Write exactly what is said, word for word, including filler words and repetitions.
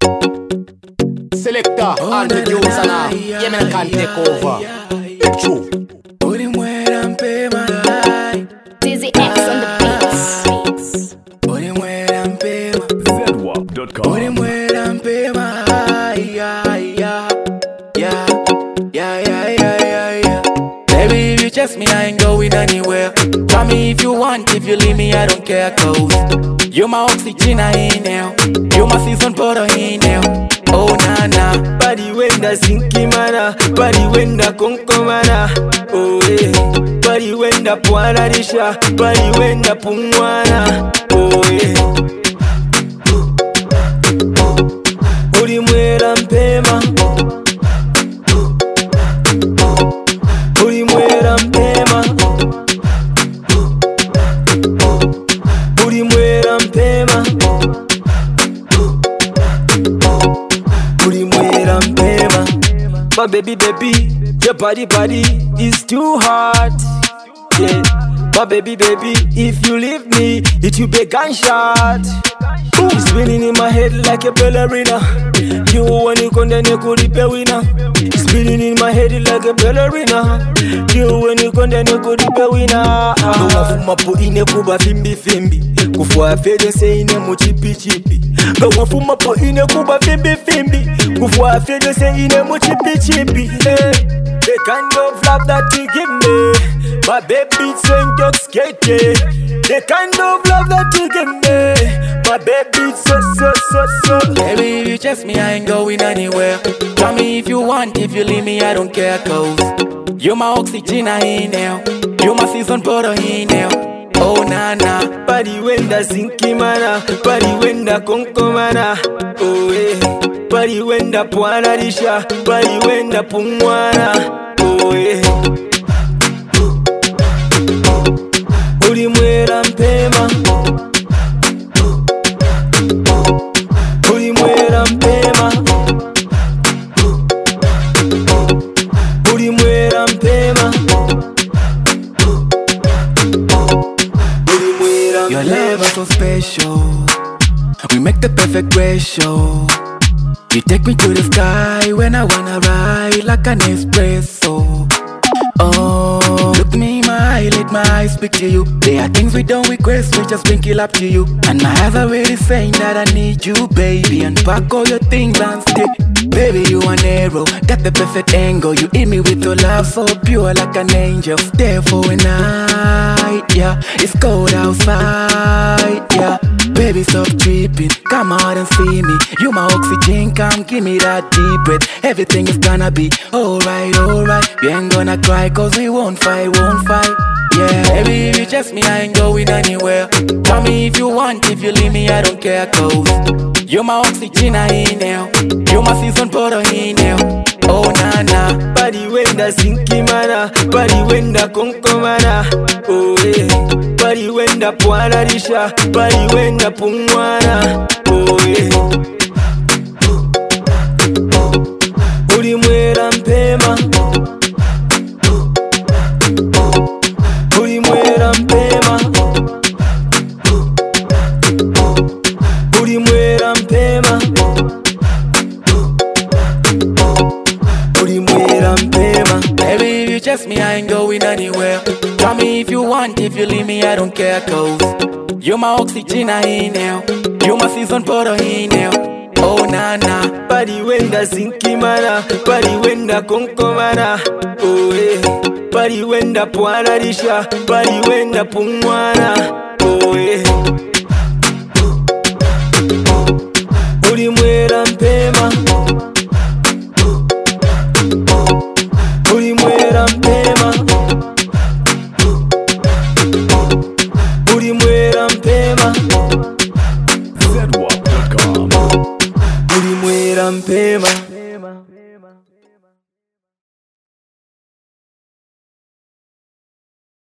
Selector and producer now. Yeah, man, I can't take over. True. Dizzy X on the beats. Z W A P dot com. Baby, if you chase me, I ain't going anywhere. Try me if you want, if you leave me, I don't care. Cause you're my oxygen, I ain't now. You're my season butter, I ain't now. Oh, nah, nah. Body when da sinki mana, body when da konko mana. Oh, yeah. Body when da puana risha, body when da pungwana. Oh, yeah. Uri muera mpema, uri muera mpema, uri muera mpema, uri muera mpema. My baby, baby, your body, body is too hot. Yeah, my baby, baby, if you leave me, it will be a gunshot. It's spinning in my head like a ballerina. You want to condemn you could be a winner. It's spinning in my head like a ballerina. You want to condemn you could be a winner. No wafuma po ine kuba fimbi fimbi. Kufua fede se ine mu chipi chipi. No wafuma po ine kuba fimbi fimbi. Kufua fede se ine mu chipi chipi. Hey. The kind of love that you give me, my baby's so intoxicated. The kind of love that you give me, my baby's so, so, so, so. Baby, if you chase me, I ain't going anywhere. Try me if you want, if you leave me, I don't care. Cause you're my oxygen, I ain't now. You're my season butter, I ain't now. Oh, nah, nah. Body when da sinki mana, body when da konko mana. Oh, yeah. Body when da puana risha, body when da pungwana. Oh, yeah. Uri muera mpema, uri muera mpema, uri muera mpema, uri muera. Your love is so special. We make the perfect ratio. You take me to the sky when I wanna ride like an espresso. Oh, look me in my eye, let my eyes speak to you. There are things we don't request, we just bring it up to you. And my eyes are really saying that I need you, baby. And pack all your things and stick. Baby, you an arrow, got the perfect angle. You hit me with your love so pure like an angel. There for a night, yeah. It's cold outside, yeah. Baby, stop tripping, come out and see me. You my oxygen, come give me that deep breath. Everything is gonna be alright, alright. We ain't gonna cry cause we won't fight, won't fight. Yeah, baby, if you chase me, I ain't going anywhere. Tell me if you want, if you leave me, I don't care. Cause you're my oxygen, I ain't now. You're my season butter, I ain't now. Oh, nah, nah. Body when da sinki mana, body when da konko mana. Oh, yeah. Body when da puana risha, body when da pungwana. Oh, yeah. Uri muera mpema, uri muera mpema, uri muera mpema, uri muera mpema. Baby, if you chase me, I ain't going anywhere. Try me if you want, if you leave me, I don't care. Cause you're my oxygen, I ain't now. You're my season butter, I ain't now. Oh, nah, nah. Body when da sinki mana, body when da konko mana. Oh, yeah. Body when da puana risha, body when da pungwana. Oh, yeah. Uri muera mpema, uri muera mpema, uri muera mpema, Z W A P dot com. uri muera mpema.